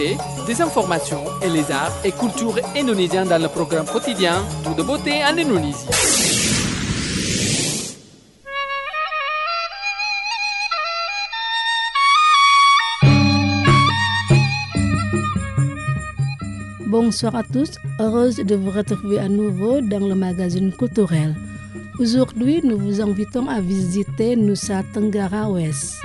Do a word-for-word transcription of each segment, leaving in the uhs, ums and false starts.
l'actualité, des informations et les arts et cultures indonésiens dans le programme quotidien Tout de beauté en Indonésie. Bonsoir à tous, heureuse de vous retrouver à nouveau dans le magazine culturel. Aujourd'hui, nous vous invitons à visiter Nusa Tenggara Ouest.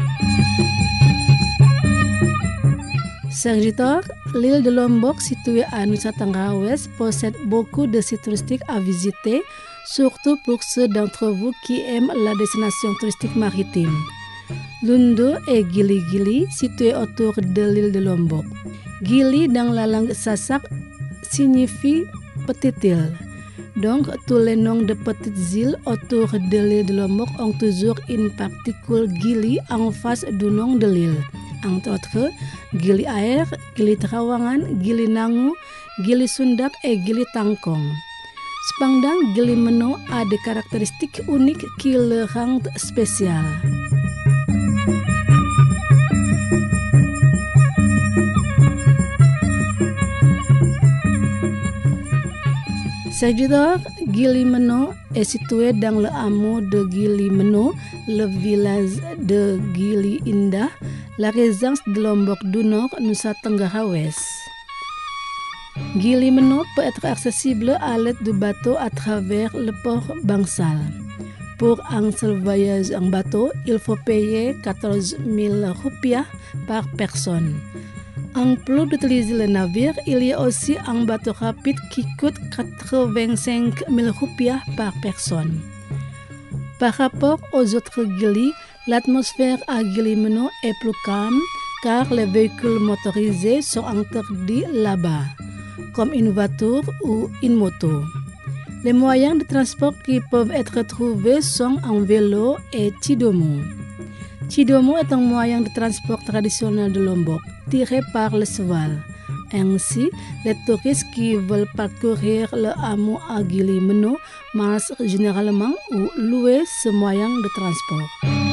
Serviteur, l'île de Lombok située à Nusa Tenggara Ouest possède beaucoup de sites touristiques à visiter, surtout pour ceux d'entre vous qui aiment la destination touristique maritime. Lundu et Gili-Gili, situés autour de l'île de Lombok. Gili dans la langue Sasak signifie petite île. Donc, tous les noms de petites îles autour de l'île de Lombok ont toujours une particule Gili en face du nom de l'île. Entre autres, Gili Air, Gili Trawangan, Gili Nangu, Gili Sundak et Gili Tangkong. Cependant, Gili Meno a des caractéristiques uniques qui le rendent spécial. Serviteur, Gili Meno est situé dans le hameau de Gili Meno, le village de Gili Indah, la résidence de Lombok du Nord, Nusa Tenggara Ouest. Gili Meno peut être accessible à l'aide du bateau à travers le port Bangsal. Pour un seul voyage en bateau, il faut payer quatorze mille rupiah par personne. En plus d'utiliser le navire, il y a aussi un bateau rapide qui coûte quatre-vingt-cinq mille rupiah par personne. Par rapport aux autres Gili, l'atmosphère à Gili Meno est plus calme car les véhicules motorisés sont interdits là-bas, comme une voiture ou une moto. Les moyens de transport qui peuvent être trouvés sont en vélo et Cidomo. Cidomo est un moyen de transport traditionnel de Lombok, tiré par le cheval. Ainsi, les touristes qui veulent parcourir le hameau à Gili Meno marchent généralement ou louent ce moyen de transport.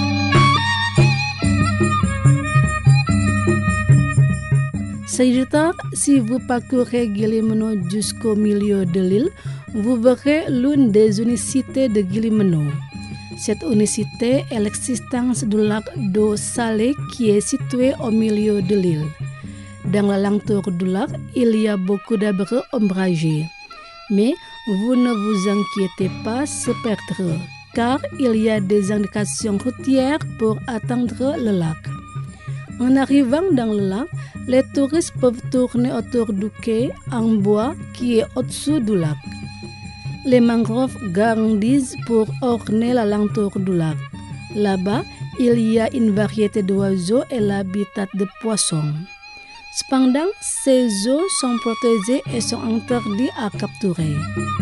Serviteur, si vous parcourez Gili Meno jusqu'au milieu de l'île, vous verrez l'une des unicités de Gili Meno. Cette unicité est l'existence du lac d'eau salée qui est situé au milieu de l'île. Dans l'alentour du lac, il y a beaucoup d'arbres ombragés. Mais vous ne vous inquiétez pas, c'est perdre, car il y a des indications routières pour atteindre le lac. En arrivant dans le lac, les touristes peuvent tourner autour du quai en bois qui est au-dessus du lac. Les mangroves grandissent pour orner l'alentour du lac. Là-bas, il y a une variété d'oiseaux et l'habitat de poissons. Cependant, ces eaux sont protégées et sont interdites à capturer.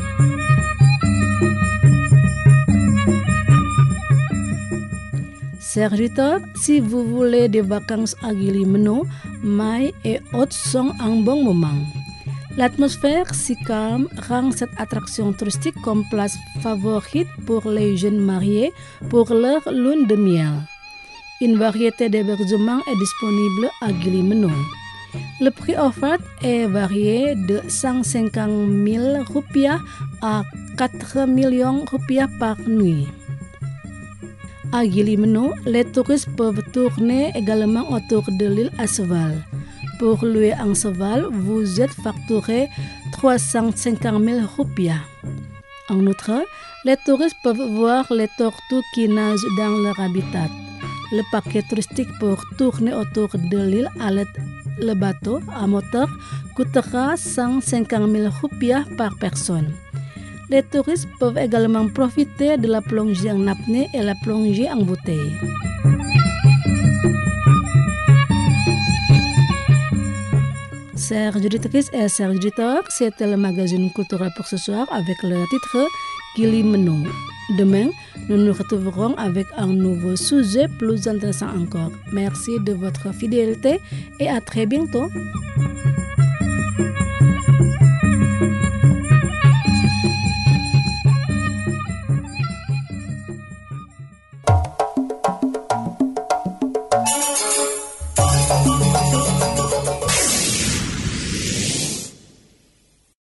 Serviteur, si vous voulez des vacances à Gili Meno, Mai et autres sont un bon moment. L'atmosphère si calme rend cette attraction touristique comme place favorite pour les jeunes mariés pour leur lune de miel. Une variété d'hébergements est disponible à Gili Meno. Le prix offert est varié de cent cinquante mille rupiah à quatre millions rupiah par nuit. À Gili Meno, les touristes peuvent tourner également autour de l'île à cheval. Pour louer un cheval, vous êtes facturé trois cent cinquante mille rupiah. En outre, les touristes peuvent voir les tortues qui nagent dans leur habitat. Le paquet touristique pour tourner autour de l'île avec le bateau à moteur coûtera cent cinquante mille rupiah par personne. Les touristes peuvent également profiter de la plongée en apnée et la plongée en bouteille. Chers auditrices et chers auditeurs, c'était le magazine culturel pour ce soir avec le titre Gili Meno. Demain, nous nous retrouverons avec un nouveau sujet plus intéressant encore. Merci de votre fidélité et à très bientôt.